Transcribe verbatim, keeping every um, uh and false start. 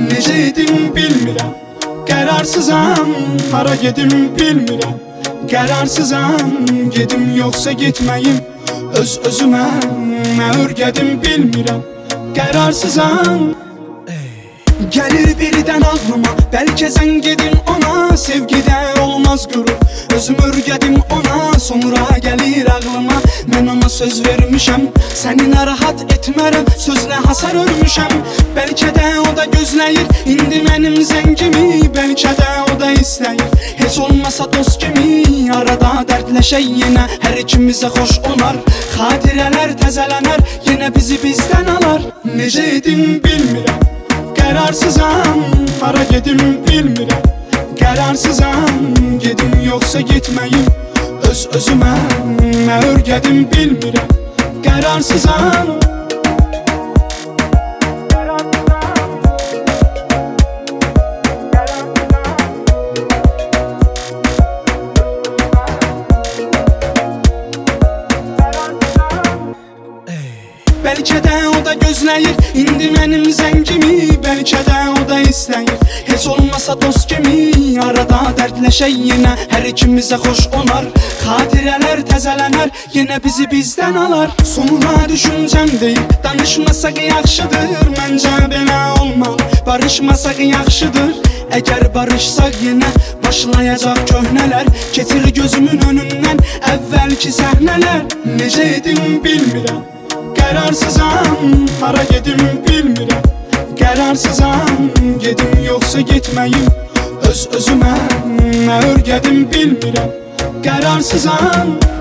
Necə edim bilmirəm, qərarsızam, hara gedim bilmirəm. Qərarsızam, gedim yoxsa getməyim, öz özümə nə örgədim bilmirəm. Qərarsızam. Gəlir birdən ağlıma, bəlkə sən gedin ona, sevgidə olmaz qürur. Özüm örgədim ona, sonra gəlir ağlıma. Mən ona söz vermişəm, səni narahat etmərəm, sözlə hasar örmüşəm. Bəlkə də o da gözləyir, indi mənim zəngimi. Bəlkə də o da istəyir, heç olmasa dost kimi. Arada dərdləşək yenə, hər ikimizə xoş olar. Xatirələr təzələnər, yenə bizi bizdən alar. Necə edim bilmirəm, qərarsızam, hara gedim bilmirəm. Qərarsızam, gedim yoxsa getməyim, öz özümə nə örgədim bilmirəm. Qərarsızam. Bəlkə də o da gözləyir, indi mənim zəngimi. Bəlkə də o da istəyir, heç olmasa dost kimi. Arada dərdləşək yenə, hər ikimizə xoş olar. Xatirələr təzələnər, yenə bizi bizdən alar. Sonra düşüncəm deyir, danışmasaq yaxşıdır. Məncə belə olmalı, barışmasaq yaxşıdır. Əgər barışsaq yenə, başlayacaq köhnələr. Keçir gözümün önündən əvvəlki səhnələr. Necə edim bilmirəm, qərarsızam, hara gedim bilmirəm. Qərarsızam, gedim yoxsa getməyim, öz özümə nə örgədim bilmirəm. Qərarsızam.